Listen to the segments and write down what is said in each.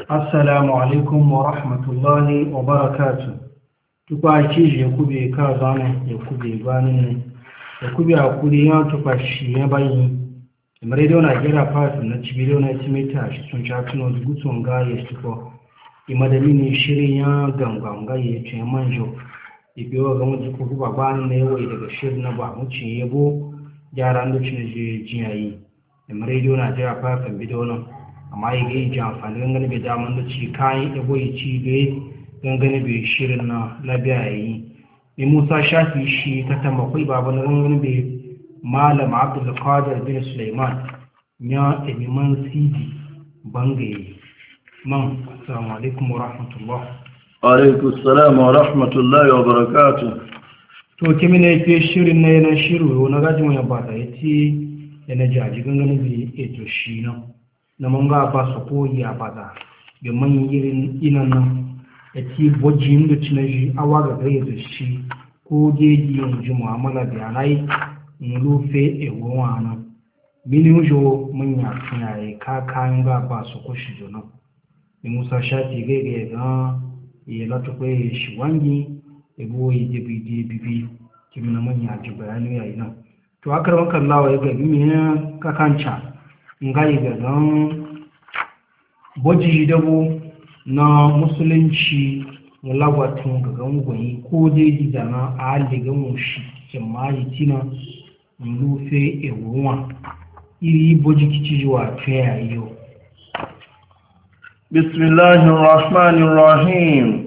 Assalamu alaikum wa rahmatullahi wa barakatu. Tukwa kiji ya kube ka zane ya kube gwanin ya kube a kudi ya tukwa shi ya bayi. Imar radio na gira fasin na cibiriyo na timita shi sun sha tuno gutsun ga ya tuko. Imadami ne shirin ya ganganga ya ce manjo. Ibiyo ga mutu kuku ba gwanin na yawai daga shirin na ba mucin yabo gyaran da cin jiyayi. Imar radio na gira fasin bidiyo nan. Amma ya ga ji amfani gangane bai daman da ci kayan ego ya ci bai gangane bai shirin na biya yi. Mai Musa Shafi shi ta tambakwai babu na gangane bai Malam Abdul Qadir bin Sulaiman ya emiman sidi bangaye. Man, assalamu alaikum wa rahmatullah. Alaikum salam wa rahmatullahi wa barakatuh. To kimi ne ke shirin na yana shiru na gajin ya ba ta yace yana jaji gangane bai eto shi nan. Na manga ba su koyi a bada da manyan inan nan da ke bojin da cinaji awa ga gaya da shi ko jeji yanzu mu'amala da yanayi nufe egowa nan mini jo manya tunaye kakan ga ba su kushi jona da musa shafi gaya ga ya lati kwaye shi wangi ego ya jebi bibi kimi na manya ji bayani yayi nan to akar wakan lawa ya gabi mai kakanca ngai ga nan boji dabo na musulunci mulawatun ga gangwani ko dai gidana a haligan mushi jama'i tina lufe ewuwa iri boji kici wa fiya yau. Bismillahirrahmanirrahim.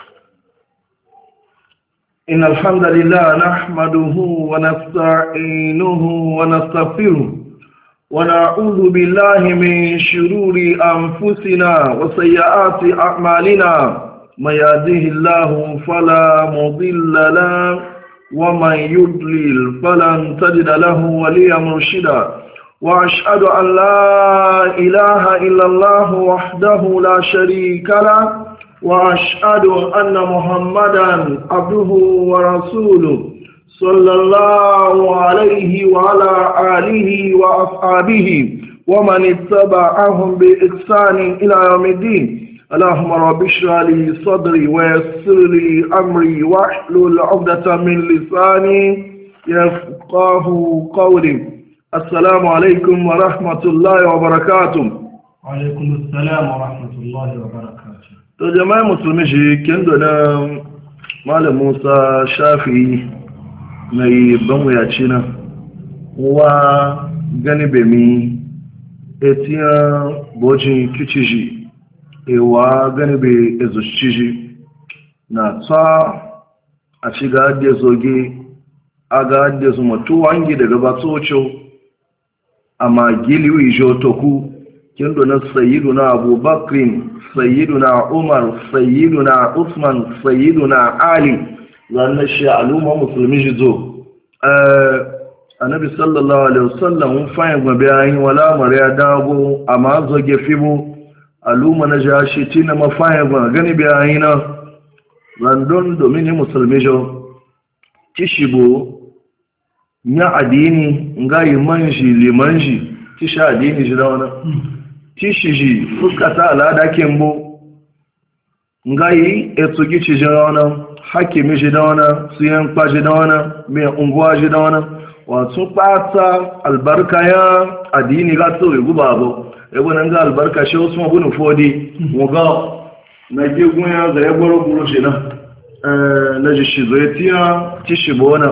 إن الحمد لله نحمده ونستعينه ونستغفره ونعوذ بالله من شرور أنفسنا وسيئات أعمالنا من يهده الله فلا مضل له ومن يضلل فلن تجد له وليا مرشدا وأشهد أن لا إله إلا الله وحده لا شريك له وأشهد أن محمدا عبده ورسوله صلى الله عليه وعلى آله وأصحابه ومن اتبعهم بإحسان إلى يوم الدين. اللهم رب اشرح لي صدري ويسر لي أمري واحلل عقدة من لساني يفقه قولي. السلام عليكم ورحمة الله وبركاته. وعليكم السلام ورحمة الله وبركاته. To jama'a musulmi shi kendo na Malam Musa Shafi mai banwayaci na wa gani bemi etiyan bojin kiciji ewa gani be ezushiji na ta a shiga da zoge a ga da su mutu wangi daga batsocho amma giliwi ijo toku kendo na sayyiduna abubakrin sayyiduna umar sayyiduna usman sayyiduna ali zanen shi al'umma musulmi shi zo annabi sallallahu alaihi wasallam mun fayin gwabe yayin wala mariya dago amma zoge fibo al'umma na jashi tina mafayin gwa gani bayayin na randon domin musulmi jo tishibo nya adini ngai manji limanji tisha adini ji da wannan tishiji fuskata alada kembo ngai etsugi ci jana hakimi ji da wana siyan kwaji da wana mai unguwa ji da wana wasu ɓata albarka ya addini ga tsoro guba abu ebe nan ga albarka shi wasu mabunin fodi muga na gigun ya ga ya gwaro guro shi na ji shi zo ya tiya ci shi bona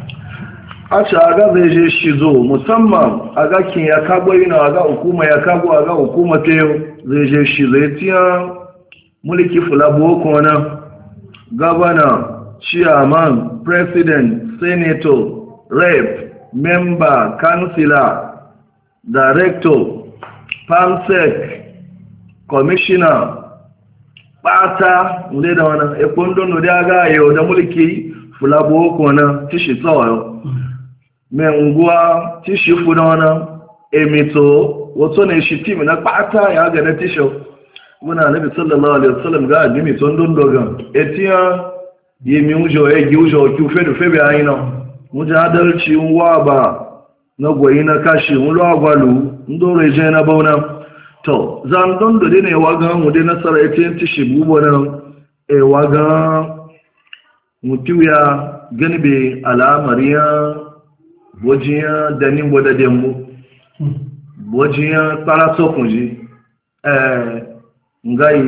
a ci aga zai je shi zo musamman aga kin ya kago yana aga hukuma ya kago aga hukuma ta yau zai je shi zo ya tiya mulki fulabo kona governor, chairman, president, senator, rep, member, councillor, director, PAMSEC, commissioner, pata, nde da wana, ekondo nde aga yo da mulki fulabo kona tishi tsawayo. Me ngwa tishi fuda wana, emito, wato ne shi timi na pata ya ga na tisho. Muna nabi sallallahu alaihi wasallam ga adimi ton don dogan etiya yemi ujo e gi ujo ki fedu febe ayina mujadalci wa ba na goyi na kashi mu lo agwalu ndo reje na bauna to zan don da ne waga mu dai nasara ya ce shi bubo nan waga mutiya ganbe alamariya wajiya da ni boda dembo wajiya para sokunji ngai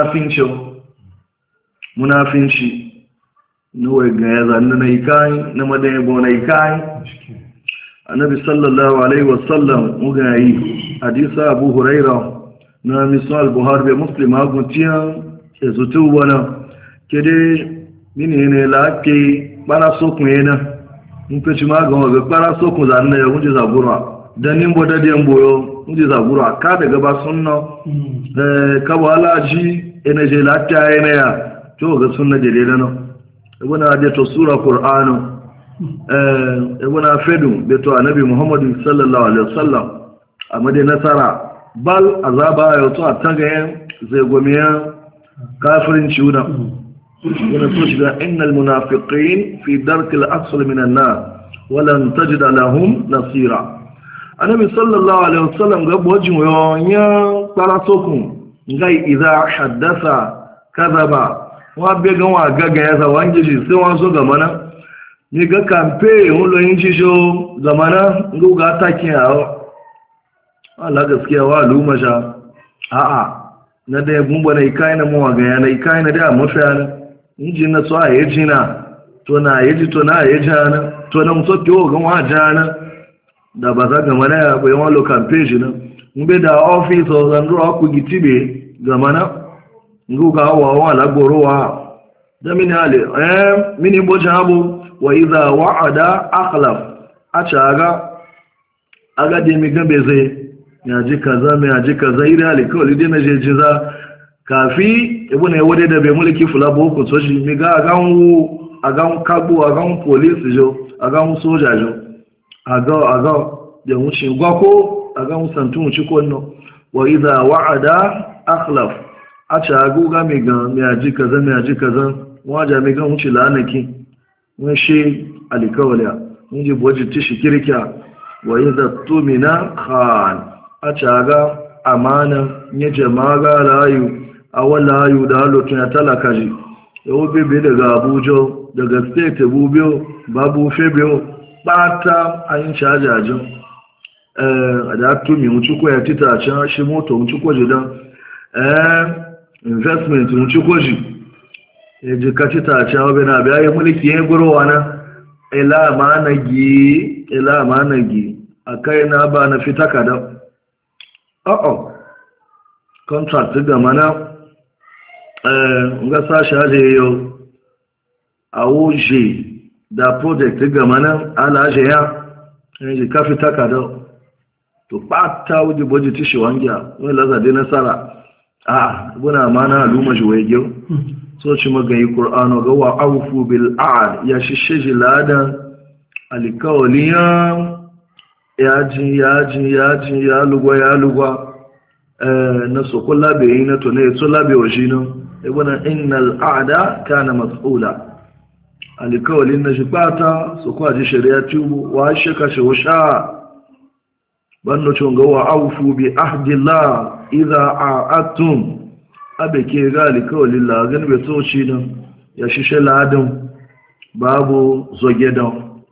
munafinci nuwa ga ya zanna na ikai na madayin bo na ikai annabi sallallahu alaihi wasallam muga yi hadisa abu huraira na misal buhari bai muslim agutiya ke zutu wana kede mini ne lake para sokun yana in pe ci magan wa para sokun zanna ya hunji zabura dan nin bo dade mboyo hunji zabura ka daga ba sunna ka wala ji ene je latta yana ya to ga sunna de de no ibuna de to sura qur'anu ibuna fedu de to annabi muhammad sallallahu alaihi wasallam amma de nasara bal azaba ya to atanga zai gomiya kafirin ciuna yana so shiga innal munafiqin fi dark al-asfal min an-nar wa lan tajid lahum nasira annabi sallallahu alaihi wasallam ga bojin ya para sokun ngai idha haddatha kadhaba wa be gan wa gaga ya zawan gishi sai wa so ga mana ni ga kampe hun lo yin shisho ga mana ngu ga takin awo Allah gaskiya wa luma sha a'a na da gumba na ikai na mu ga yana ikai na da mafiya inji na so a yaji na to na yaji to na yaji na to na muso to ga wa jana da ba za ga mana ya bai wa lo kampe shi na mbe da office o zan ro ku gitibe ga mana nguga wa lagborowa da mini ale mini bojabu wa idha wa'ada akhlaf aga de mi gambe zai ya ji kaza me ya ji kaza ire ale kawai dai na je jiza kafi ibuna ya wade da bai mulki fulabo ko so shi mi ga agan kabu agan police jo agan soja jo aga da wuce gwako agan santun ci konno wa idha wa'ada akhlaf a caguga mai aji kaza mai aji kaza wajen mai gan wuce la'anaki wani shi alikawaliya wani ji buwaji tishi kirkiya wa yi zato mina khan a caga amana ya jama'a ga layu a wani layu da halottun ya talaka ji yau bebe daga abuja daga state bubiyo babu febiyo bata an yi cajajin a da tumi wuce ko ya tita can shi moto wuce ko jidan investment mun ci koji ya ji kaci ta cewa bai na biya yi mulki ya gurowa na ila ma na gi a kai na ba na fita kada contract ga mana ga sashi haje yau a wuce da project ga mana ala haje ya ji ka fita kada to ba ta wuce boji tishi wangiya wani lazade nasara buna mana al'umma shi waye gyau so ci magayi ƙur'anu ga wa aufu bil a'ad ya shishe ladan alikawaliyan ya lugwa na soko labe yi na tone ya so labe wa shi nan ibuna innal a'ada kana mas'ula alikawalin na shi bata soko a ji shari'a tubu wa shaka shi wusha bando chonga wa aufu bi ahdillah idha a'atum abeke gali kawai la gan be soci nan ya shishe ladan babu zogedan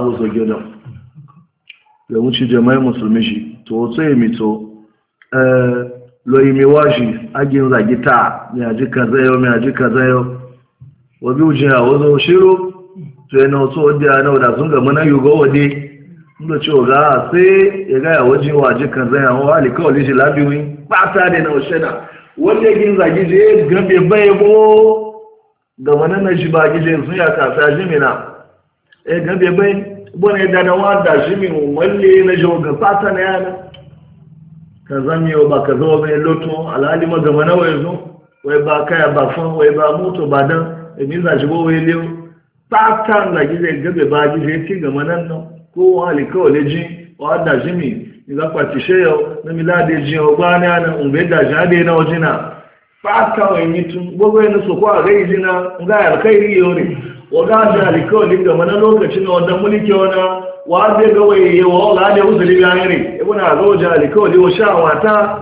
da wuce jama'i musulmi shi to sai mi to loyi mi washi agin zagita mi aji kaza yau wabi ujin a wazo shiro to yana so da da sun ga mana yugo wade inda ce ga sai ya gaya wajen waje kan zai yawon wali kawai shi labiyoyi ba ta da na oshena wanda yin zagi je gabe bai bo ga wani na shi ba gije sun ya kasa shi mina gabe bai bane ya dana wanda shi min walle na shi ga fata na yana ka zami yau ba ka zama mai loto alhali ma gama na wai zo wai ba kaya ba fan wai ba moto ba dan emi za shi bo wai lewu fata na gije gabe ba gije ci gama nan nan ko wali kawai ji wa da jimi ga kwatishe yau na milade ji ogba ni ana umbe da jade na ojina fata wa yitu gogo ne so ko a gai jina ga alkhairi yore wa ga da alkawali ga mana lokacin wannan mulki wana wa da ga waye wa ga da uzuri ga yare ibn azoja alkawali wa sha wata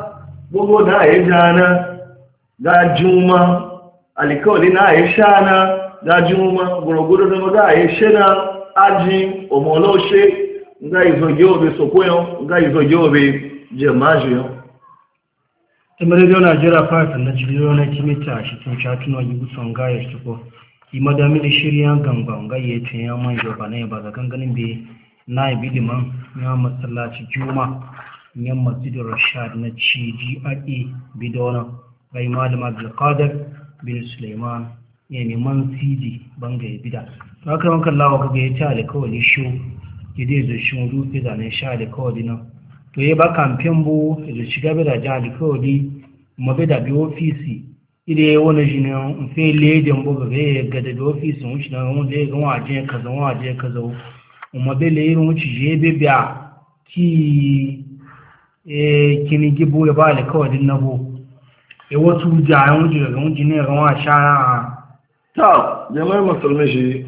gbogbo na ya jana ga juma alikawali na ya shana ga juma gburugburu zama ga ya shana aji omoloshe ga izoge obe sokoyon ga izoge obe jemajiyon imar da Najeriya fata na jiliyo na kimita shi tun shatunan yi gusan gaya shi ko imadami da shirya gangan gaya ta ya man yoba na yaba ga ganganin bai na yi biliman ya matsalaci juma yan masjidin rashad na ci GRA bidona gai malam abdulkadir bin suleiman ya neman cd banga ya bida ta haka wankan lawa kaga ya ci alikawali sho ya dai zai shi rufe zanen sha alikawali nan to ya ba kamfen bu da shiga bai da jan alikawali ma bai da bi ofisi ide wani shi ne fe lejin bu ga ya gada da ofisi wuce na wanda ya gan waje kaza ma bai le irin wuce je bai biya ki kini gibo ya ba alikawadin nabo ya wasu jayen wuce daga wuce ne ga wa sha ta jama'ar musulmi shi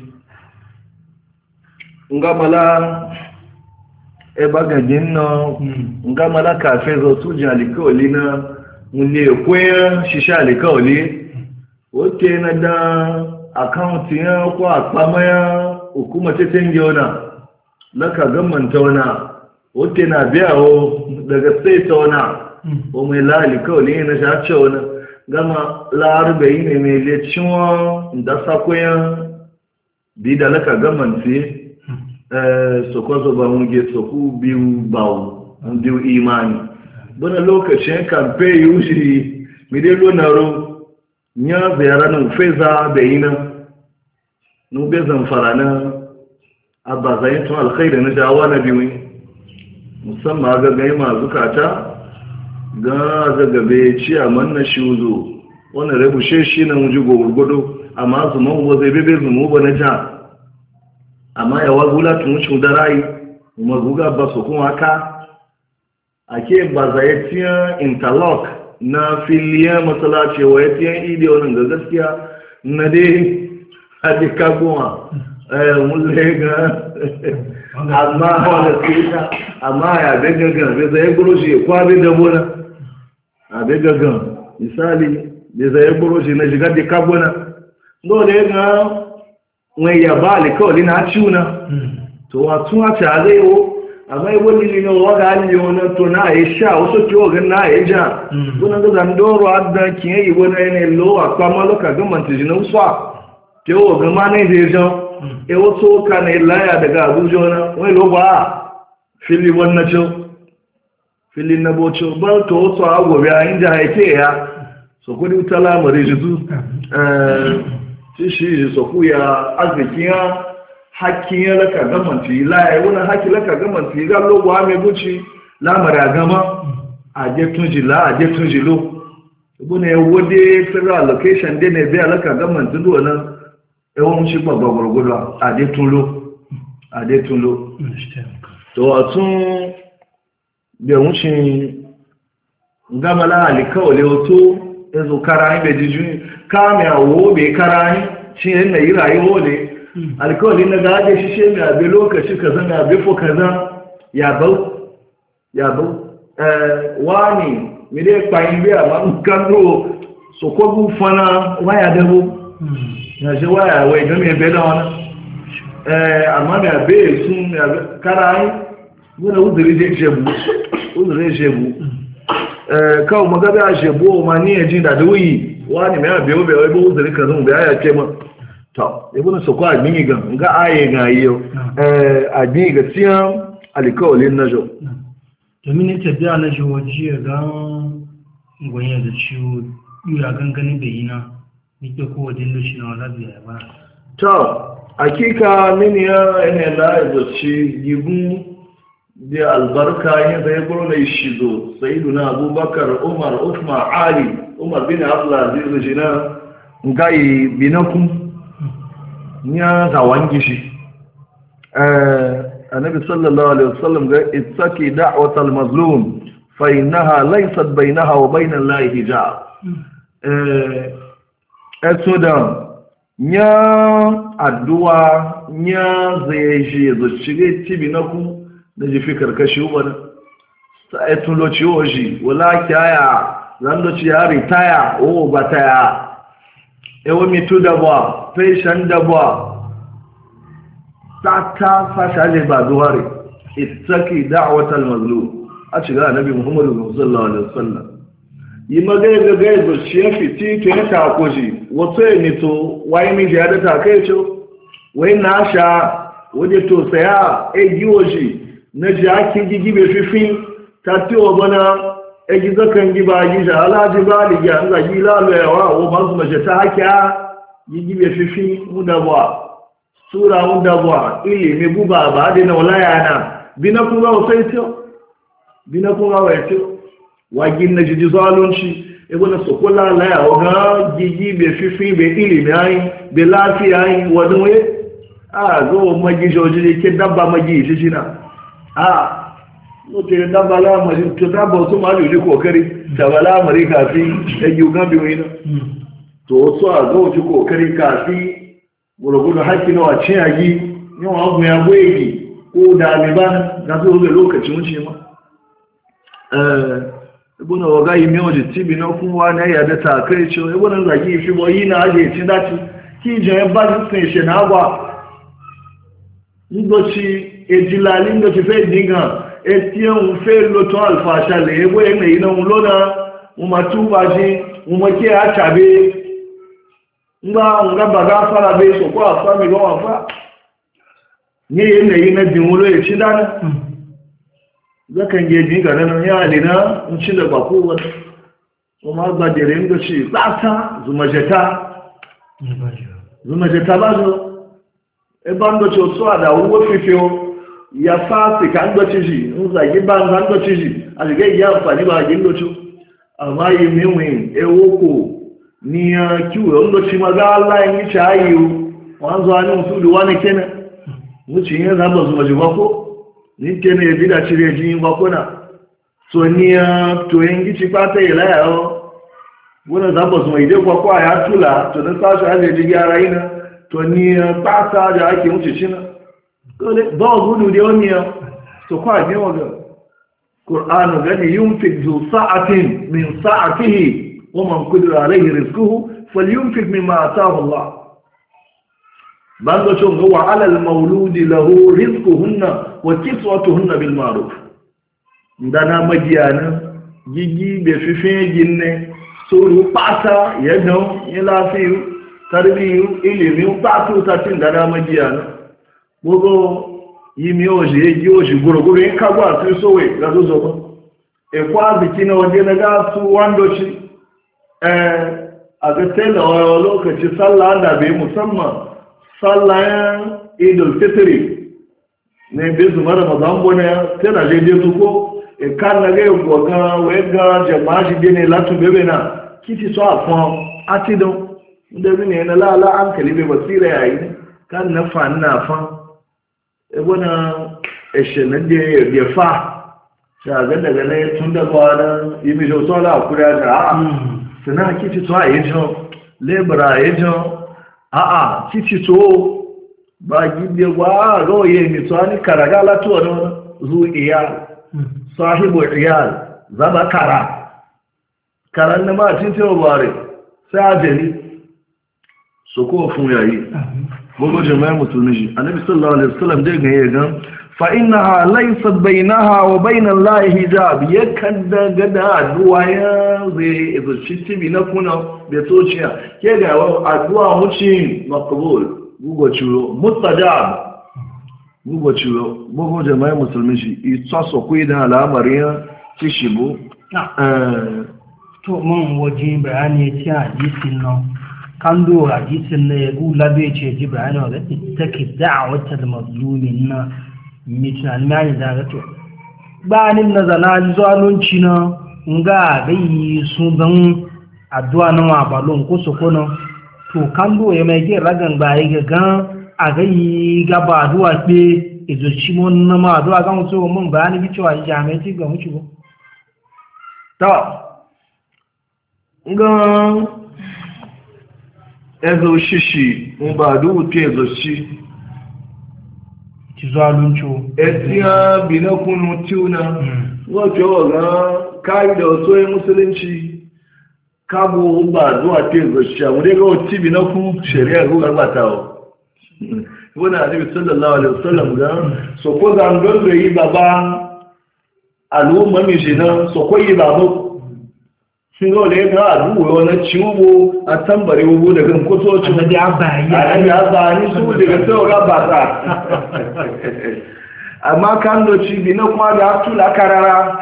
nga mala bagagin na nga mala kafe zo su jin alikawali na wule kwaya shisha alikawali oke na da akawunti ya ko akpamaya hukuma ta tenge wana laka gamanta wana oke na biya o daga state wana o mai la alikawali na shace wana gama larube yi ne mai leciwa da sakwaya bi da laka gamanti sokwazo ba wunge soku biyu bawu biyu imani bana lokacin kamfe yushi midelo naro nya ziyara nan feza da yina nube zamfara na abazayin tun alkhairi na dawa na biyu musamman ga gai ma zukata ga zagabe ciyaman na shuzo wani rabushe shi na wuji gurgudu amma zuman ba zai bebe zumu ba na ja amma yawa gula tun wucin da rai kuma guga ba su kuma haka ake ba za ya tiyan interlock na filiyan matsalace wa ya tiyan idiyo nan ga gaskiya na dai haɗe kagowa mulle ga amma wanda suka amma ya bai gagan bai zai guro shi kwabi da bona a bai gagan misali bai zai guro shi na shigar da kagona dole ga wani ya ba alikawali na ciuna to watun a tare yau amma yi wani ne waga aliyo na to na ya sha wasu kiwo gan na ya ja wani ga zandoro adda kiyan yi wani yanayi lowa kwamma loka gamanta jinan sa kiwo ga ma na ya jan e wasu ka na ilaya daga abuja wani loba fili wannan ce fili na bocho ba to wasu agobe a inda haike ya so kudi wuta lamari jizu shi soku ya arzikiya hakkin laka gamanci laye wani hakki laka gamanci ga logo ame guci lamar a gama a jetun jila a jetun jilo ibuna ya wode federal location dai ne bai laka gamanci do nan ewon shi gbagba gurgudu a jetun lo to a tun da wucin gamala alikawale wato ezo karayi bai jiju kame awo bai karayi shi yana yi rayuwa ne alkawali na gaje shi shi mai abin lokaci kaza mai abin fo kaza ya bau wani mide kpayin biya ma kando so ko fana waya dabo ya je waya wai game ebe da wani amma mai abin sun karayi wani uzuri shebu kawo magabe a shebo ma ni yaji da duyi wani mai abiyo bai wai bu zuri kazan bai ya ce ma to ibn sokwa adini ga aye ga yo adini ga tiyan alikawlin najo domin ta biya na jo waje ga goyen da ciwo ya ganganin bai yina ni ke ko wajen da shi na wala biya ba to hakika mini ya ene la zo ci gigun da albarka yin zai buru na shizo sayyiduna abubakar umar usman ali umar bin abdulaziz jina ngai binakum nya zawangi shi annabi sallallahu alaihi wasallam ga ittaki da'watal mazlum fa innaha laysat bainaha wa bain allahi hijab esoda nya addu'a nya zai shi zo shige tibinakum da jifi karkashi wani sai tun lo ci oji wala kaya zando ci ya retire o bataya ewo mitu da ba fashion da ba ta fashaje ba duware ittaki da'watal mazlum a ciga annabi muhammadu sallallahu alaihi wasallam yi magana ga gaizo shi ya fiti to ya ta koji wato ya nito wai mi ya da ta kai ce wai na sha waje to saya e giwoji na ji ake gigi be fifin ta tiwo bana e gizo kan giba gija alaji ba li ya za gi la lo yawa o ba su mace ta hakiya gigi be fifin muda ba sura muda ba ili me buba ba de na wala yana bina kuma wasai to bina kuma wai to wagin na jiji zalunci ebe na sokola laya oga gigi be fifi be ilimi ayi be lafiya ayi wadin waye a zo magi joji ke dabba magi shi na a no te dabba la mari to dabba so ma ji kokari da bala mari kafi da yuga bi wina to so a zo ji kokari kafi gurgudu hakki na wace yagi yawan abu ya goyi ko da liban ga zo da lokacin wuce ma ibuna waga yi mewa tibi na kuma na ya da takai ce ibuna zaki fi boyi na aje ti dati ki je ba ti se na agwa ngochi ejilali ngochi fe dinga etie un fe lo to alfa shale ebo ene ina un lona un matuba ji un moke a chabe nga baga fara be so ko afa mi go afa ni ene ina dinwulo e ti dana zakan geji ga nan ya alina in ci da bako wata kuma ba da rin da ci tsata zumajeta ba zo e bando ci so ada wo fifio ya fa se kan do ci ji un za gi ban kan do ci ji a ga ya fa ni ba gi do ci amma yi miwin e woko ni ya kiwo ndo ci maga Allah yin ci ayu wanzo ani su du wani kenan mu ci yin zaba zumajeba ko ní kẹ́ni ẹ̀bídà tí rẹ̀ jí wọ́pọ́nà tó ní tó yẹngi ti pátá ìláyà ọ́ wọ́n zábọ̀sùn ìdé pọ̀pọ̀ àyátúlà tó ní sáṣọ́ àjẹ́jì ara iná tó ní pátá àjá ake ń ṣiṣẹ́ náà bọ́ọ̀gùdù dé ó ní ọ tó kọ́ àgbéwọ̀n gan kùránù gani yún fi jù sáàtìn min sáàtìhì wọ́n mọ̀ kúdùrà aláyhi rizquhu fal yún fi min ma àtàhùlá bando chongo wa ala almawludi lahu rizquhunna wa kiswatuhunna bil ma'ruf ndana magiyana gigi be fife ginne suru pata yado yelafi tarbiyu ilimi patu tatin ndana magiyana gogo yimi oje gi oje gorogoro en kagwa tu sowe gazozo ko e kwa bikina wande na ga su wandoci a ga tela lokaci sallah da bai musamman sallayan idul fitri ne bezu mara mazambo ne tana je je ko e kan na ga goga wega jama'i dene latu bebe na kiti so afon atido ndebi ne na la an kalibe basira yayi kan na fa na fa e bona e shene de fa sha ga daga ne tun da gwana yimi jo so la kura da sana kiti so ayi jo lebra ayi jo a'a titi to ba gide wa roye mi to ani karaga la to no zu iyal sahibu iyal zaba karan na ma titi o bare sai ajeli so ko fun yayi gogo jama'a mutunji annabi sallallahu alaihi wasallam dai ga yaga fa innaha laysat bainaha wa bain allahi hijab yakan daga da addu'a ya zai izo cibi na kuna be tociya ke ga addu'a muci maqbul gugo ciwo mustajab gugo ciwo gogo jama'a musulmi shi itsaso ku idan al'amarin ci shibu to mun waje bayani ci hadisin nan kan do hadisin ne gu labe ce ji bayani wa take da'watul mazlumin na mitan mai da gato banin na zana zalunci na nga gai sun dan addu'a na wa balon ko sokono to kan do ya mai ge ragan bai ga gan a gai gaba addu'a pe izo chimon na ma addu'a gan so mun bayani bi cewa jami'i ti ga muci go ta nga ezo shishi ba du te ezo shi zalunci etiya binakunu tuna wato ga kai da wato musulunci kabo ba zuwa te zuciya mu dai ga wati bi na ku shari'a ko garbatawo wani annabi sallallahu alaihi wasallam ga so ko zangon da yi baba al'umma mi shi nan so ko yi baba sun ga wale ga aduwa na ciwo a tambare wubu daga kusoci annabi abani su daga sau ga bata amma kan doci bi na kuma da tula karara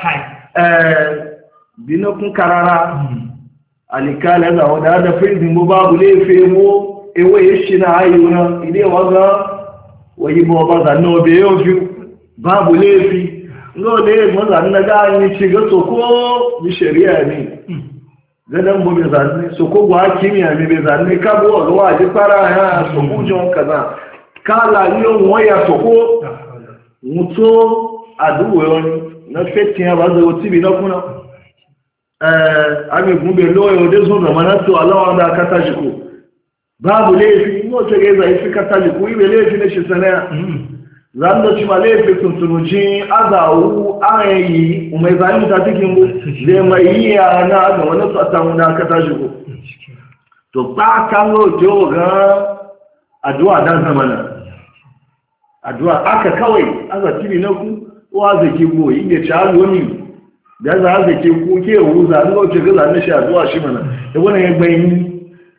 bi na kun karara alikala ga wada da firzin bu babu lefe mu ewe yashi na ayuna ile waga wayi bo ba da no be yofi babu lefi no le mo da na ga ni ci ga soko ni sharia ni gadan bo be zanni soko gwa kimiyya me be zanni ka bo lo wa ji para ya soko jon kaza kala yo moya soko muto aduwe na feti ya bazo otibi na kuna ame gumbe loyo de zo na manato alawa da katajiko babu laifi no ce ga zai fi katajiko ibe laifi ne shi sana zan da ci ma laifi tuntunuji azawu ayi umai zai ta cikin mu zai mai ya na ga wani tsatan da katajiko to ba kan lo jo ga addu'a dan zamana addu'a aka kawai aka tibi na ku wa zaki go inda cha wani da za zaki ku ke wuza an ga ce ga zan shi addu'a shi mana da wannan ya bayani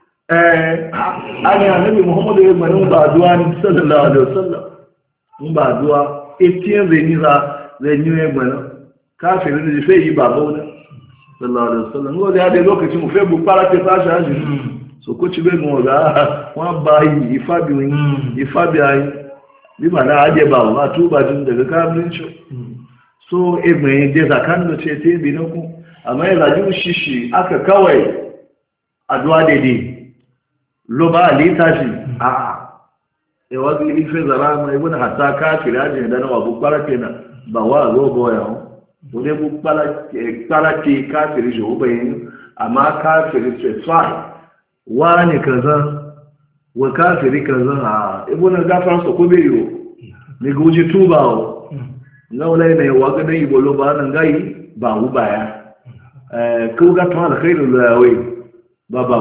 ani annabi Muhammad ya bani ba addu'a sallallahu alaihi wasallam mun ba addu'a etien zeniza zenyu ya bani kafirin da sai yi babo da sallallahu alaihi wasallam ngo da lokacin mu fe bu para ke ta shaji so ko ci be mo ga wa ba yi ifabi ayi bi mana aje ba ma tuba din daga kafirinci so mai da zakan da ce te bi na ku amma ya zaji shishi aka kawai addu'a daidai lo ba alita shi a e wazi ife zara mai wani hatta kafiri aje da na wabu kwara kenan ba wa zo boya wani bu kwara ke kafiri shi ubayin amma kafiri ce fa wani kaza wa kafiri kaza a ibuna gafar su ko beyo ne guji tuba o laula ne wa ga dai bolo ba nan gai ba hu baya ko ga to alkhairu lawai baba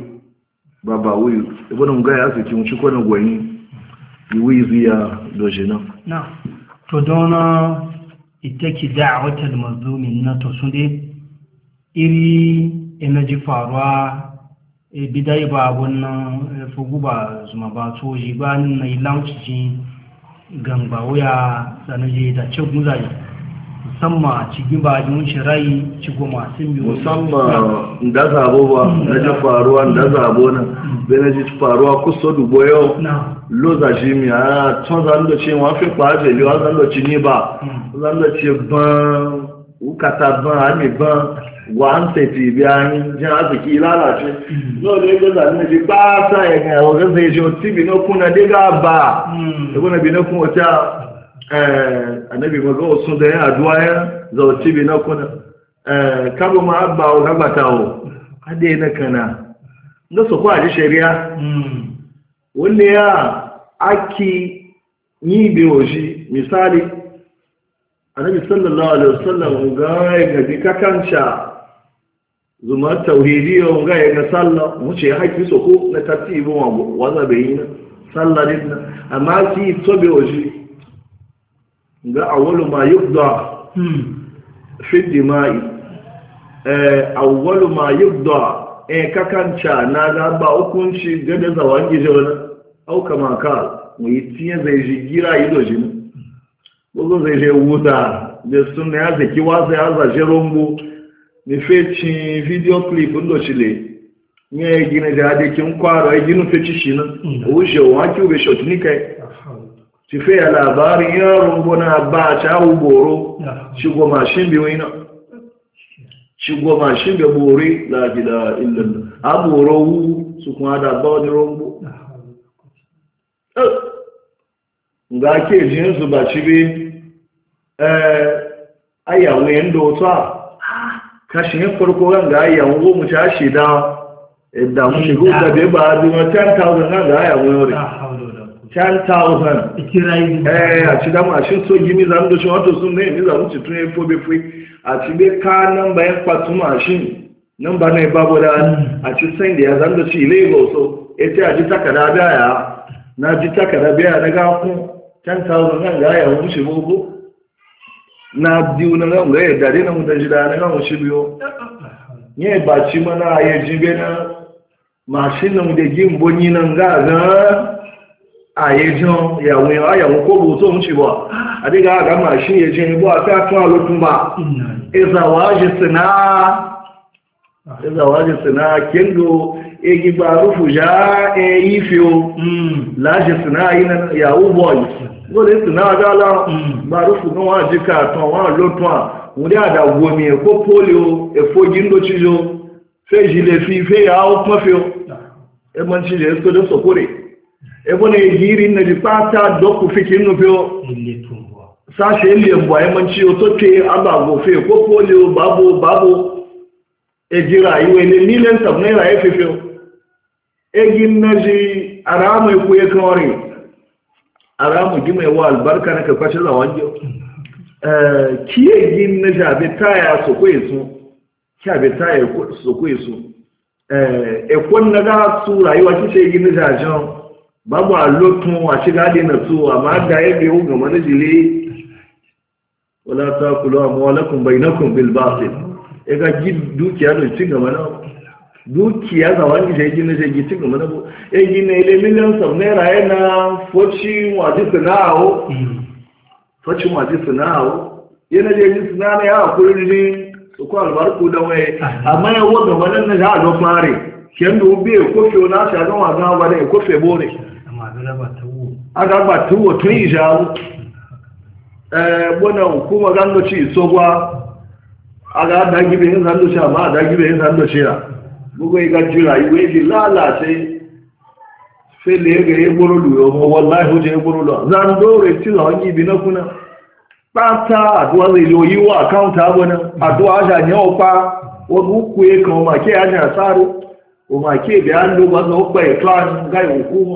wuyu ibuna mun ga ya su kin shi ko na gwani yi ziya dojina na to dona itaki da'watul mazlumin na to sunde iri energy faruwa bidai ba wannan fugu ba zuma ba soji ba na launch ji gamba waya sanaje da cin muzayi musamman ci giba jin shirai ci goma sun biyu musamman da zabo ba na ji faruwa da zabo nan bai na ji faruwa kusa dubo yau loza shi mi a tun zan da ce wafi kwaje liwa zan da ci ni ba zan da ce ban ukata ban ami ban wa'anta ti biya jin arziki lalace no da yadda zanen ji ba sa ya gaya wa gaza ya ji wata bi na kuna diga ba da kuna bi na kuna wata annabi maga wasu da ya aduwa ya za wata bi na kuna kabo ma abba wa gabata wa hade na kana da su kwa ji shari'a wanda ya aki yi biyo shi misali annabi sallallahu alaihi wasallam ga ya gaji kakanca zuma tauhidiyya ga ya ga sallah mu ce haƙi so ko na tartibin waza bai yi na sallah din nan amma ki tobe waje ga awwalu ma yubda fi dimai awwalu ma yubda kakanca na ga ba hukunci ga da zawan gije wani au kama ka mu yi tiye zai ji gira yi doji ne bugu zai je wuta da sunna ya zaki wasa ya zaje rombo mi feci video clip ndo chile nye gine da ade kin kwaro ai ginu feci shi nan wuce wa ki ube shot ni kai ti fe ya labari ya rombo na ba cha uboro shigo mashin bi wina shigo mashin bi bori la ila illa aboro wu su kuma da ba ni rombo nga ke jin su ba ci bi ayawo endo ta kashin farko ran ga ayyan go mu tashi da mu shigo da be ba da 10,000 ran ga ayyan wuri 10,000 ikirai a ci da mashin so gimi zan da shi wato sun ne ni zamu ci tun ya fobe fui a ci be ka nan bayan kwatu mashin nan ba ne babu da a ci sai da ya zan da ci lagos so ita a ji takada biya na ji takada biya na ga kun 10,000 nan ga ya mu shi gogo na biyu na ga ga da dai na mu da jida na ga mu shi biyo ne ba ci mana ya jibe na mashin nan da gin bonyi nan ga àyèjàn ìyàwó àyàwó kó bò tó ń ṣe bọ̀ àdígá àgámà ṣí èjì ìbò àti àtún àlótúnbà ìzàwájì sínà kíndò igigba rúfùjá èyí fi o láti sínà ìyàwó bọ̀yì lórí sínà àjálá gba rúfù ní wọ́n àjíkà àtún àwọn àlótún à wọ́n dé àdàgbòmí ẹ̀kọ́ pólíò ẹ̀fọ́ jíndòchíjò fẹ́ jìlẹ̀ fi fẹ́ yà ó pọ́fẹ́ ẹgbọ́n tí lè tó dé sọ̀kórè ebone giri na jipata doku fikin nufio sashe ile mbwa yamanci otoke abago fe ko polio babu ejira iwe ne millions of naira efefio egin naji aramu ku ye kori aramu gime wa albarka na ka kwashi da wanjo kiye gin na jabe taya so ko yesu kyabe taya so ko yesu ekon naga su rayuwa kice gin na jajon babu a lotun a shiga dina su amma da ya biyu ga wani jile wala ta kula mawalakun bainakun bilbasil ya ga dukiya da ci gaba na dukiya ga wani shaigi na shaigi ci gaba na bu ya gina ile miliyan sau naira yana focin waje sana'awo yana je yi sana'a ya hakuri ne su kwa albarku da waye amma ya waga wani na ja a zo fare kyan ube kofe na shagan wasan ba da kofe bore agagba tuwo tun ijaru gbọ́nà hukuma zandoci sogwa aga dagibe yin zandoci amma dagibe yin zandoci ya gbogbo iga jira iwe ji lalace fele ga ya gboro luyo ma wallahi hujje ya gboro luyo zandore ti la wani bi na kuna pata aduwa zai lo yi wa akaunt abuna aduwa aja ni opa wani uku ya kan ma ke aja saro o ma ke bi an lo ba zo pa e plan ga hukuma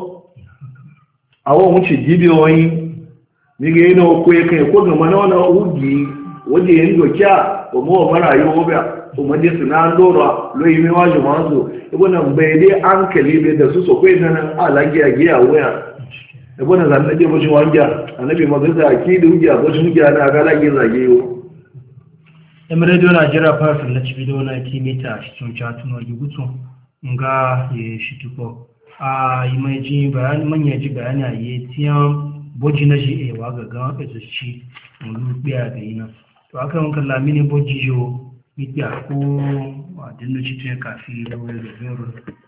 àwọn ohun ṣe jíbi ọyìn nígbé iná oko ẹkẹ ẹkọ gàmọ́ náà náà wùgì wọ́n jẹ́ ń dọ̀kíà ọmọ ọmọrà yóò wọ́bẹ̀ ọmọdé sì náà lọ́rọ̀ lóyìn níwájú wọn zò ẹgbọ́n náà gbẹ̀ẹ́dẹ́ áńkẹ̀lẹ́ ibẹ̀ dẹ̀ sọ́sọ̀ pé náà alágé àgé àwọ̀ yà ẹgbọ́n náà sàmẹ́jẹ́ bó ṣe wọ́n jà ànábì mọ̀gẹ́sà àkíyèdè wùgì àbọ̀ṣe wùgì àná agálágé zàgé o. emiredio najeriya farfin na cibido na kimita cikin catunar gigutu nga ya shi tuko a yi mai ji bayani manya ji bayani a yi tiyan boji na ji ewa ga gan ezoci olu biya ga yi nan to aka yanka lamini boji yo biya ko a dinno ci tun kafi da wani da zero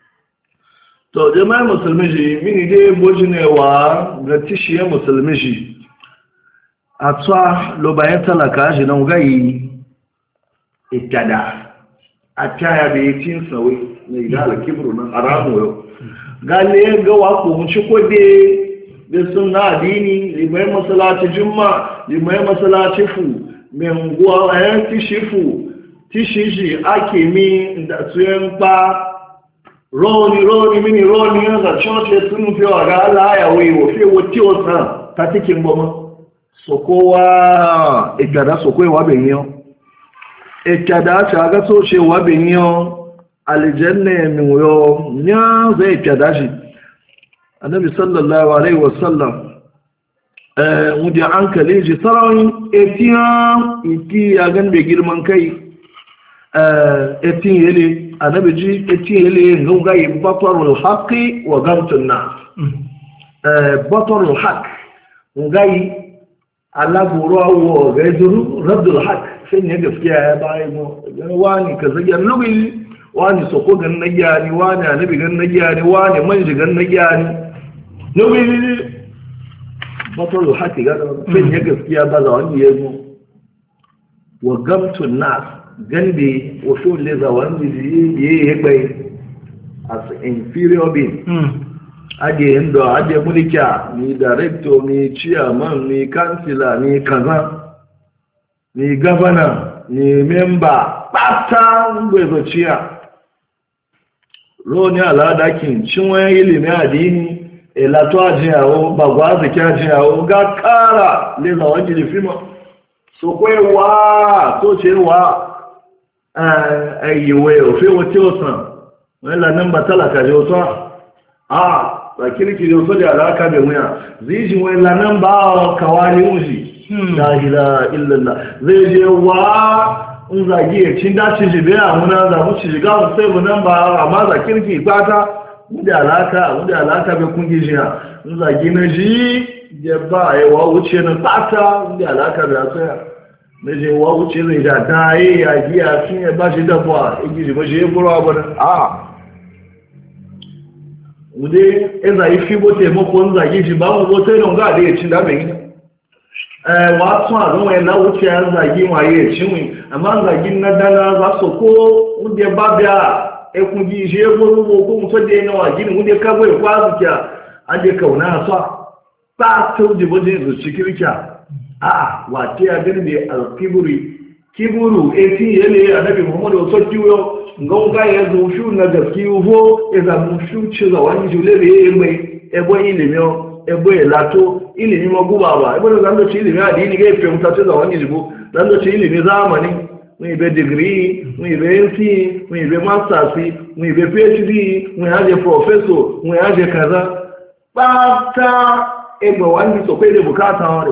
to jama'a musulmi ji mini dai boji ne wa ga tishiye musulmi ji a tsa lo bayan talaka shi nan gayi ikada a taya da yi tin sawai ne igala kibru nan aramu yau gane ga wako mun ci kode da sunna addini limai masallaci jumma limai masallaci fu menguwa ayan tishifu tishiji ake mi da tuyen pa roni mini roni ga church tunu fi wa ga Allah ya wi wo fi wo ti o san ta tikin bomo sokowa ikada sokowa benyo ikada ta ga so she wa benyo aljanna min yo nya zai kada shi annabi sallallahu alaihi wasallam wudi an kale shi sarawin eti ya gan be girman kai eti yele annabi ji eti yele ngunga yi batarul haqqi wa gamtun nas batarul haqq ngai alaburo wo gaiduru raddul haqq sai ne gaskiya ya bai mu wani kaza ya lugi wani soko gan na gyani wani anabi gan na gyani wani manji gan na gyani nabi batarul haqq ga sai ne gaskiya ba za wani yazo wa gamtun nas ganbe wasu leza wani yi bai as inferior being ade yando ade mulkiya ni director ni chairman ni councilor ni kaza ni governor ni member pata ngwezo chia roni aladakin chinwe ilimi adini elato ajiyawo bagwaza ki ajiyawo ga kara le zawon gidi fima so kwewa so cewa ayiwe ofe wote otan wani lanin ba talaka je otan ba kirki je otan da alaka da wuya zai ji wani lanin ba kawali wuji la ila illallah zai je wa in zagi ya cin dace shi biya muna za mu ci shiga mu sai mu nan ba amma za kirki fata wanda alaka bai kungi jiya in zagi na ji ya ba ya wa wuce na fata wanda alaka bai tsaya na je wa wuce zai da daye ya giya sun ya ba shi dabuwa ya gizi ba shi ya buru abu wude ya zagi fi bo taimakon zagi shi ba mu zo ta yi ga da ya cin da bai yi wasu a zama yana wuce ya zagi waye ya cinwi amma zagin na dana za su ko wanda ya ba biya ekun ji je goro ko muso de na wa gini wunde ka boye kwazu kya ande kauna sa ta tauji bode zu cikirka wa te ya gani de al-kibri kiburu eti yele annabi muhammadu sallallahu ngonga ya zo shu na gaskiyu ho eza mushu chiza wani jule be mai ebo ilimi ebo elato ilimi maguba ba ebo da zando ci ilimi adini ga ife mutatu za wani jibo zando ci ilimi zamani mun ibe degree mun ibe NC mun ibe masters mun ibe PhD mun haje professor mun haje kaza bata ebo wani so kwede bukata wale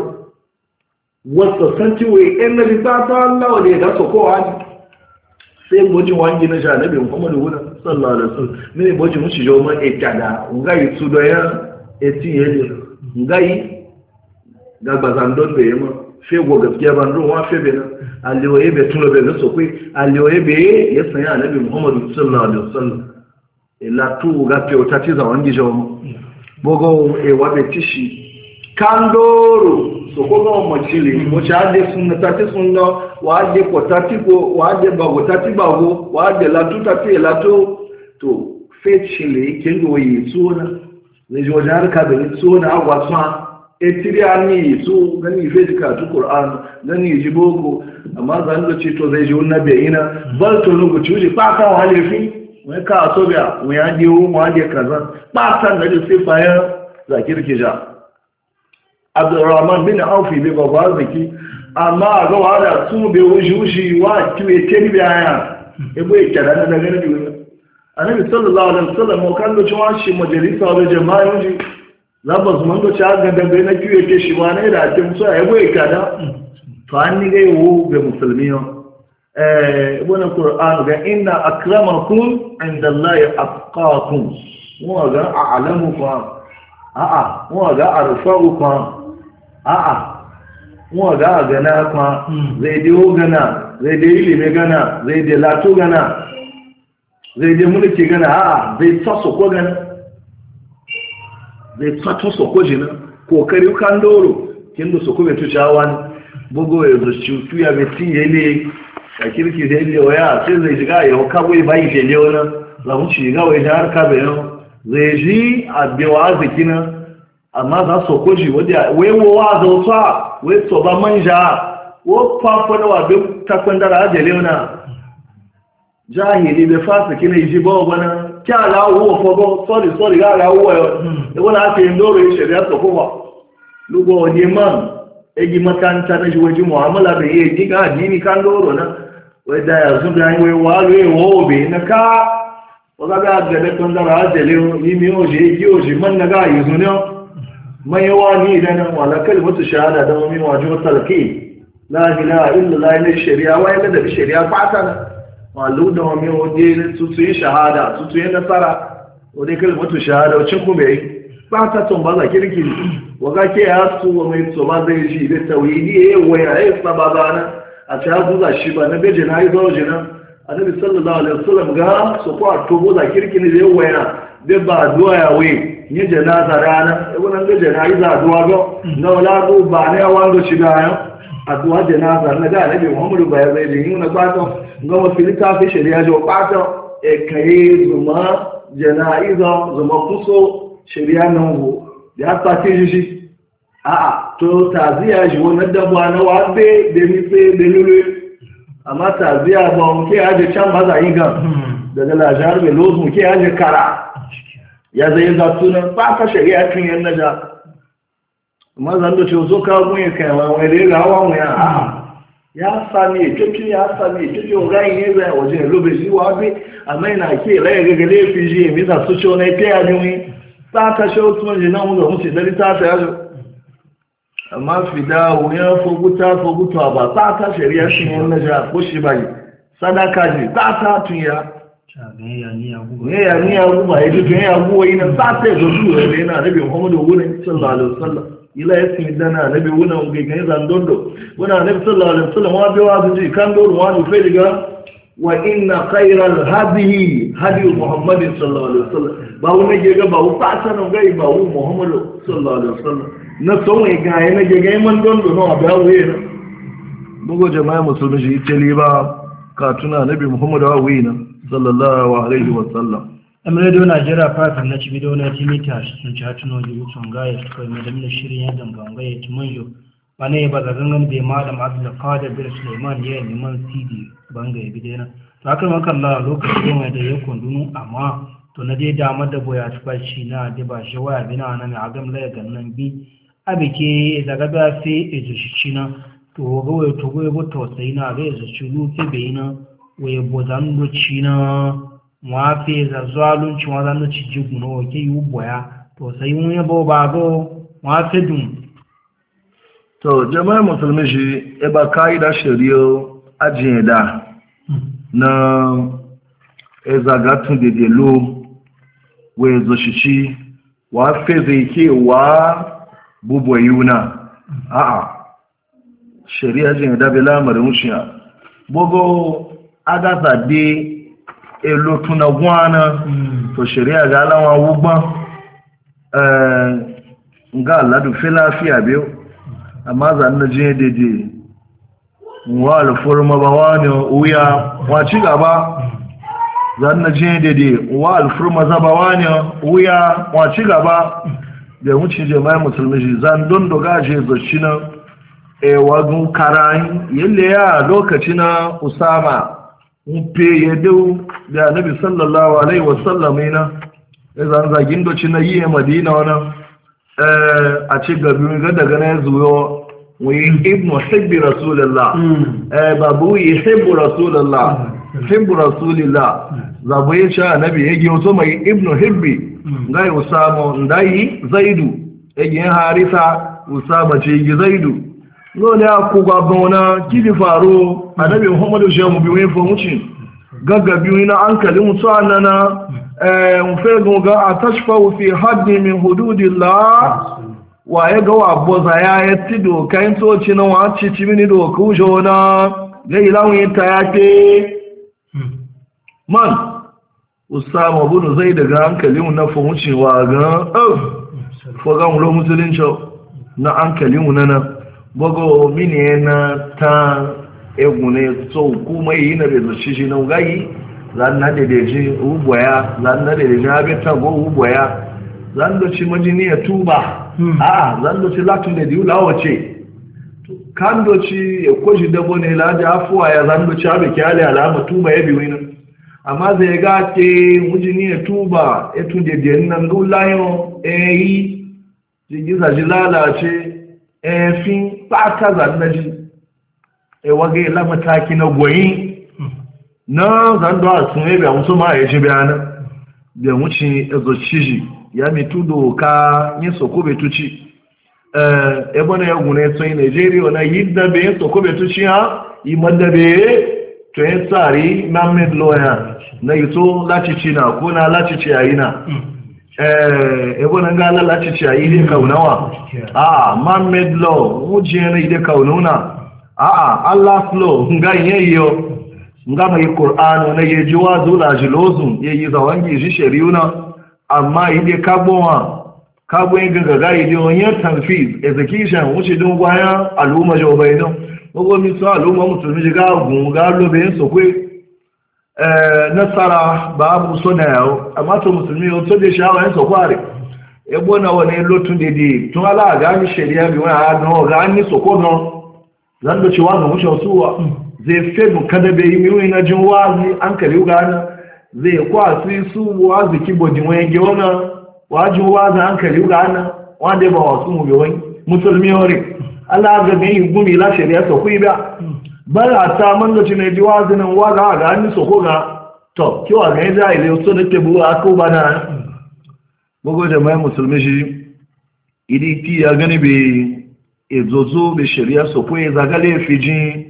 wato santi we en na bata Allah wale da so ko wani sai boji wani na sha nabi Muhammadu sallallahu alaihi wasallam ne boji mu shi jo ma etada ngai su do ya eti yele ngai gagbaza ndo be ma fe go gaskiya ban ro wa fe be na aliyoye be tulo be so kwi aliyoye be ya sanya nabi Muhammadu sallallahu alaihi wasallam ila tu ga pe otatiza wangi jo bogo e wabe tishi kandoro so ko no machili mo chade sunna tati sunna waje ko tati ko waje bago tati bago waje la tu tati la tu to fe chile kendo yi suna ne jo jar ka be suna agwa suna etiriani su gani fedika tu Qur'an gani jiboko amma zan da ce to zai ji wannan bayina bal to lugu tuji fata wa halifi wai ka so biya mu ya je mu ya je kaza fata da sai baya zakir kija Abdurrahman bin Auf bi baba zaki amma ga wada su be wujushi wa kiwe teni biya ebo e kada da gani biyu Annabi sallallahu alaihi wasallam mo kan da cewa shi majalisa da jama'a yanzu labas man go cha ga da na kiwe ke shi wa ne da ake musu ai boye kada to an ni gai wo ga musulmiyo ibn Qur'an ga inna akramakum indallahi atqakum wa ga a'lamukum wa ga arfa'ukum wa ga gana kwa zai dio gana zai da ilimi gana zai da latu gana zai da mulki gana zai tsaso ko gana zai tsato soko jina kokari kan doro kin da soko bai tucawa ne bugo ya zuci tuya bai tiye ne a kirki da ile waya sai zai shiga ya kawai bai fele wani za mu shiga wai da harka bai yau zai ji a bewa zikina amma za soko ji wadda wai wowa za wata wai tsoba manja wo fafa na wabe takwandara ajiyar leona jahili bai fasa kina yi ji bawa wani kya lawo fogo sorry ga lawo e wala ake ndoro yi sharia so ko lugo ni man egi makanta na jiwaji muamala da yi diga dini kan doro na wai da ya zuga yi wai walo e wobe na ka oga ga da kon da rajele ni mi oje gi oje man na ga yuzu ne mai wani da nan wala kalmatu shahada da min wajibu talqi la ilaha illa allah ne sharia wai da sharia fata walu da wani waje tutuyi shahada tutuyi nasara wadai kalmatu shahada wacin kuma yi ba ta tun ba za kirkiri waga ke ya su wa mai tsoma zai shi da tawhidi ya yi waya ya saba bana a ta zuza shi ba na beje na yi zuwa jina annabi sallallahu alaihi wasallam ga su ko a tobo za kirkiri da ya waya da ba duwa ya wai ni janaza rana wannan ga janaza duwa ga na wala go ba ne wando shi ga addu'a janaza na da annabi Muhammadu bai zai yi na kwato gama filita fi shari'a jo kwata e kai zuma janaiza zuma kuso shari'a nan go da haka ce shi to taziya ji wannan dabwa na wabe da mi fe da lulu amma taziya ba mu ke aje can ba za yi ga daga lajar be lozu mu ke aje kara ya zai za tunan ba ka shari'a tun yan naja amma zan da ce zo ka mun ya kai wa wani ga hawa mu ya sami tutu ga yin ya waje lobe shi wa bi amma ina ke rai ga gale fiji mi za su ce ne kai a ni ta ka shi Usman ji nan mu musu da ta ta yazo amma fida wuya foguta ba ta ta shari'a shi yan naja ko shi bai sadaka ji ta tun ya ne ya ni abu ba ya ji tun ya abu wai na ta ta zo zuwa da yana nabi Muhammadu wurin sallallahu alaihi wasallam ila ya sin dana nabi wunan ga ga zan dondo wunan nabi sallallahu alaihi wasallam wa biwa su ji kan doru wa nu diga wa inna khayral hadihi hadi Muhammad sallallahu alaihi wasallam ba wani ge ga ba wu fata nan ga ba wu Muhammadu sallallahu alaihi wasallam na so mai ga yana ge ga man dondo no ba wuye na bugo jama'a musulmi ji tele ba ka tuna nabi Muhammadu wa wina sallallahu alaihi wasallam amredo Najeriya fatan na cibido na timita sun ci hatuno jiru sun gaya su kai madam da shirin yadda gangaya ta manjo bane ba ga gangan da malam Abdul Qadir bin Sulaiman ya yi man CD bangaya bidena to haka man kalla lokacin mai da ya kundunu amma to na dai damar da boya ta bashi na da ba shi waya bina nan a gam la gannan bi abike daga ba sai e shi na to goye to sai na ga su lu ke beina waye bozan do china mwafe za zalunci wa zan ci jiguno ke yi boya to sai mun yabo bago mwafe dun to jama'a musulmi shi e ba kaida shari'o ajiye da na ezagatun de lo we zo shishi wa fe zai ke wa buboyuna shari'a jin da bela marin shiya bogo agasa de elo tuna gwana to shari'a ga alawa wugba nga ladu filafiya biyo amma zan na je dede wa alfurma ba wani uya wa ci gaba zan na je dede wa alfurma za ba wani uya wa ci gaba da wuce jama'a musulmi shi zan don doga je zoci na wagun karan yalle ya lokaci na usama mpe ya dau da nabi sallallahu alaihi wasallam ina zan zagin doci na yi madina wannan a ci gabi ga daga na zuwa wai ibnu hibbi rasulullah babu yuhibbu rasulullah hibbu rasulillah zabu ya cha nabi yake wato mai ibnu hibbi ngai usama ndai zaidu yake harisa usama ce yi zaidu lole aku gwabona kidi faro annabi muhammadu shehu biyu fa muci gaggabi na ankali mutu annana mufegun ga atashfa fi haddi min hududillah wa ya ga wa boza ya ti dokan toci na wa ci mini doka ujo na ga ilawun ta yake man usama bin zaid daga hankalin na fa muci wa ga fa ga mu musulunci na hankalin na bogo mini na ta egune so kuma yi na bezo shi na ugayi zan na dedeji uboya zan na dedeji abeta go uboya zan do ci majini ya tuba zan do ci latun da diu lawace kan do ci ko shi dabo ne la ja afuwa ya zan do ci abe kyale alama tuba ya biwi nan amma zai ga ke mujini ya tuba e tun de den nan go layo yi jigiza jilalace fin fata zannaji wage la mataki na goyi na zando a sun ebe musu ma ya ji bayana da wuce ezochiji ya mitu doka yin sokobe tuci ebe na ya gune tsoyi nigeria na yidda be sokobe tuci ha imadda be to yin tsari mamed lawyer na yito lacici na ko na lacici yayi na ebe na ga lacici yayi ne kaunawa mamed law wujiye na ide kaununa Allah flow nga yeyo nga mai Qur'ano na yeji wazu la jilozu yeyi zawangi ji shariuna amma ide kabonwa kabo yin gaga ide onye tanfiz execution wuce dun gwaya al'umma jobaidon ogo mi so al'umma musulmi ga gun ga lobe so kwe nasara babu so da yawo amma to musulmi o to de shawa yin so kware ebo na woni lotun dede tun ala ga ni sharia bi wa no ga ni so ko no zan da cewa ga wuce suwa zai fedu kada bai yi miru na jin wazi an kare gana zai kwasi su wazi kibodi wani gewana wajin wazi hankali ga ana wanda ba wasu mu bai wani musulmi hore Allah ga gani gumi la shari'a so ku ba bara ta man da cin ji wazi nan wa ga an so ko ga to kiwa ga da ile so da ke buwa ko bana bugo da mai musulmi shi idi ti ya gani be ezozo be shari'a so ku ya zagale fijin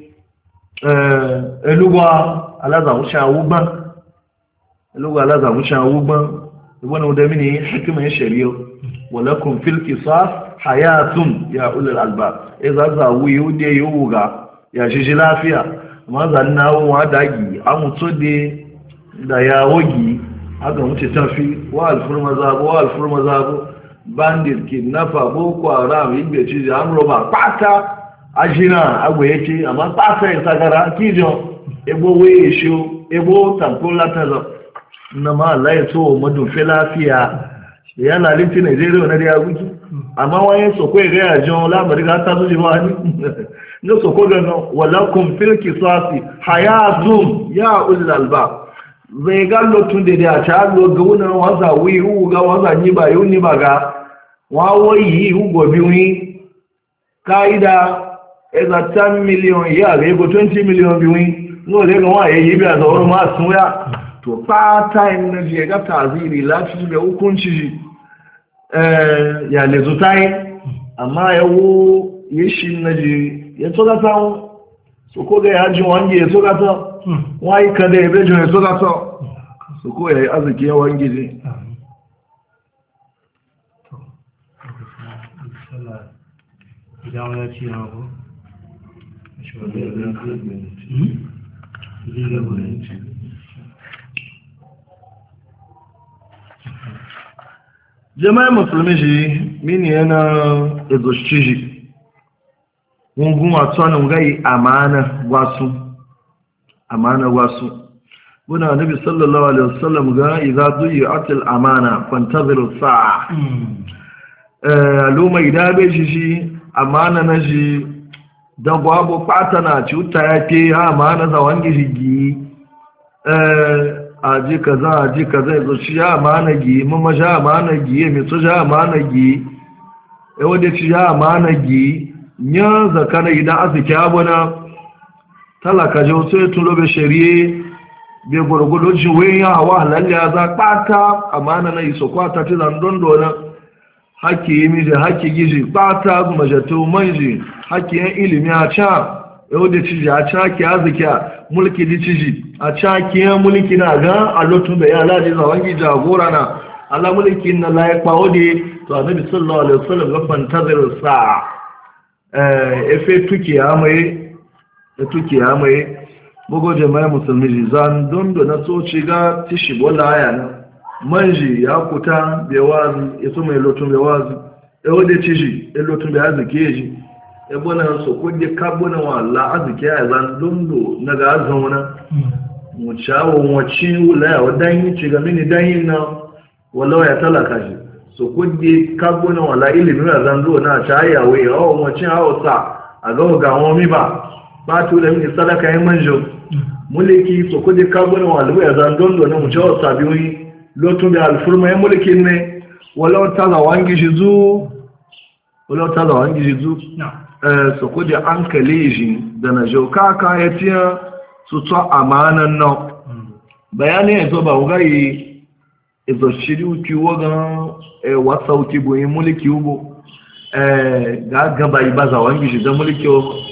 elugwa alaza mu sha wuban elugwa alaza mu sha wuban wannan da mini hikimar shari'a walakum fil qisas hayatun ya ulul albab idza zawu yude yuga ya shi lafiya amma zanna wa dagi amuto de da ya wogi aga mutu tafi wa alfurma zabo bandit kidnapper boko haram igbe ci amroba pata ajina agwe yake amma pata ya sagara kijo ebo we sho ebo tampola tazo na ma Allah ya so madufe lafiya yana linti Nigeria na da ya guki amma wayan so ko ga ya jon lamari ga ta so jiwa ni no so ko ga no walakum fil qisasi hayatun ya ulul albab zai ga lotun da ya ta lo ga wannan wasa wi hu ga wasa ni ba yau ni ba ga wawoyi hu gobi wi kaida eza 10 million ya ga go 20 million bi wi no le ga wa yi bi a zo ma sun ya to part-time na je ga taziri lafi da hukunci ya lezo tai amma yawo yishin na je ya tsoga ta so ko ga ya ji wange ya tsoga ta wai ka da ebe jo ya tsoga ta so ko ya yi arziki ya wange je idan ya ci na ko jama'a musulmi shi mini yana ezoshi shi gungun atsonin gai amana wasu buna nabi sallallahu alaihi wasallam ga idza duyi'atil amana fantaziru sa'a aluma idabe shi amana na shi dan gwabo patana cuta yake ha amana za wangi shigi aji kaza yazo shi ya amana gi mama sha amana gi me so sha amana gi e wode ci ya amana gi nya zakana idan aziki abuna talaka jo sai tulo be shari'e be gorgodo ji wenya hawa halalle za pata amana na iso kwata ti zan dondo na haki yi miji haki gizi pata kuma jato manji haki yan ilimi a ca yau da ciji a ca ki azikiya mulki di ciji a ca ki yan mulki na ga a lotun da ya ladi zawon gi jagora na ala mulki na laye kpawo de to annabi sallallahu alaihi wasallam ga fantazir sa'a efe tuki ya mai bugo jama'a musulmi zan dondo na soci ga tishi bola aya na manji ya kuta bai wazi ya so mai lotun bai wazi ya wadda ci shi ya lotun bai arziki ya ji ya bana so kudde kabuna wala arziki ya zan dondo na ga azan wana mu chawo wacin wula ya wadan yi ci ga mini dan yin na wala ya talaka shi so kudde kabuna wala ilimi ya zan zo na chaya we ya wacin hausa a ga won mi ba to da mini sadaka yin manjo mulki so kudde kabuna wala ya zan dondo na mu chawo sabiwi lotun da alfurma ya mulkin ne walau ta zawangi shi zu su kudi an kale shi da na jauka kayatiya su to amanan nan bayanin yanzu ba wugayi izo shiri uki wagan wasa uki boyin mulki ubo ga gaba yi ba zawangi shi da mulki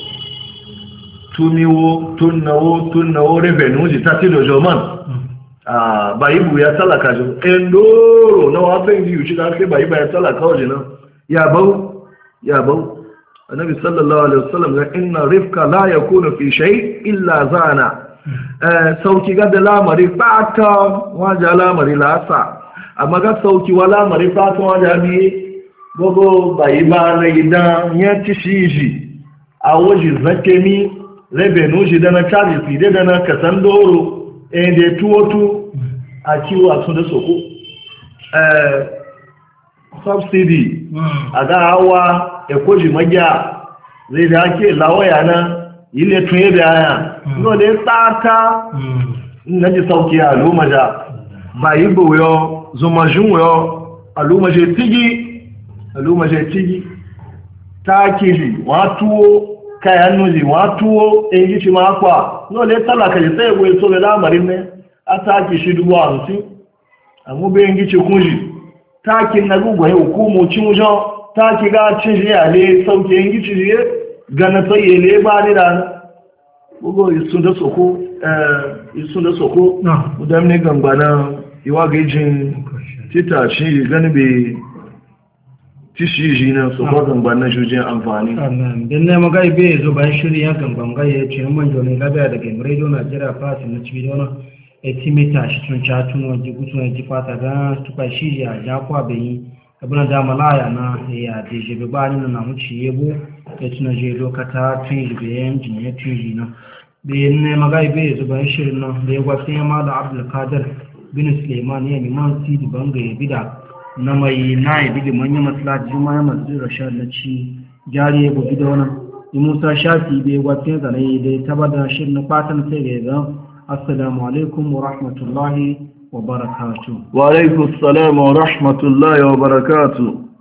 tunnawo revenue ji ta tilo joman bayibu ya talaka jo endoro na wafin ji yuci da sai bayibu ya talaka waje nan ya bau annabi sallallahu alaihi wasallam ga inna rifka la yakunu fi shay illa zana sauki ga da lamari fata waje lamari lasa amma ga sauki wa lamari fata waje bi gogo bayiba na gidan ya ci shi a waje zakemi revenue ji da na charity da na kasandoro da tuwotu a kiwo a sun da soko subsidy a ga hawa ekoji magiya zai da ake lawaya na ile tunye da yaya no da ya tsata na ji sauki a lomaja ba yi buwayo zumajin wuyo aluma je tigi ta kiji watuwo kayan nuji watuwo in gici makwa no le talaka je sai goyi so lamarin ne a taki shi 50 amma bayan gici kunji takin na gugu ya hukumu cin wujan taki ga cin shi ya le sauke yin gici je gana tsaye le ba ni da gugu isun da soko udam ne gambana iwa gajin tita shi gani bai tishi ji na soko gambana shujin amfani don ne magai bai zo bayan shirya gamban gai ya ce man jone labiya daga radio najeriya fati na cibi dona etimita shi tun catun wajen gutsun wajen fata ga tuka shi ya jakwa bai abin da malaya na ya da jebe ba ni na wuce yebo ya tuna je lokata tun yi bayan jini ya tun yi na da yin ne magai bai zo bayan shirin nan da ya gwasin ya mala abdulkadir bin suleiman ya neman sidi banga ya bida na mai na ya bidi manyan matsalaci juma ya masu rashar na ci jari ya bugi da wani musa shafi da ya gwasin zane da ya taba da shirin na fatan sai da ya zan assalamu alaikum wa rahmatullahi wa barakatuh. Wa alaikum assalam wa rahmatullahi wa barakatuh.